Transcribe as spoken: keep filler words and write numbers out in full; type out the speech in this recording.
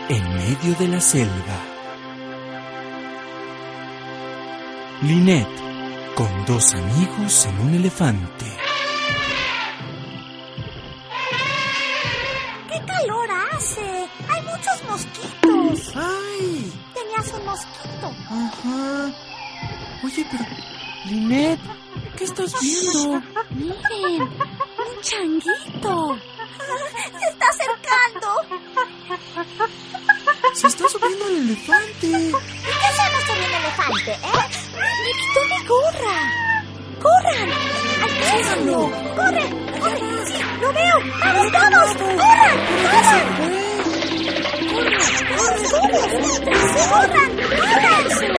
en medio de la selva. Lynette, con dos amigos en un elefante. ¡Qué calor hace! ¡Hay muchos mosquitos! ¡Ay! Tenías un mosquito. Ajá. Oye, pero... Lynette, ¿qué estás viendo? Miren, un changuito. Se está acercando. Se está subiendo al elefante. ¿Y qué hacemos sobre un elefante, eh? ¡Me quitó mi gorra! ¡Corran! ¡Alcánzalo! ¡Corre! ¡Corre! ¡Sí, lo veo! ¡Vamos todos! ¡Corran! ¡Corran! ¡Corran! ¡Corran! ¡Corran! ¡Corran!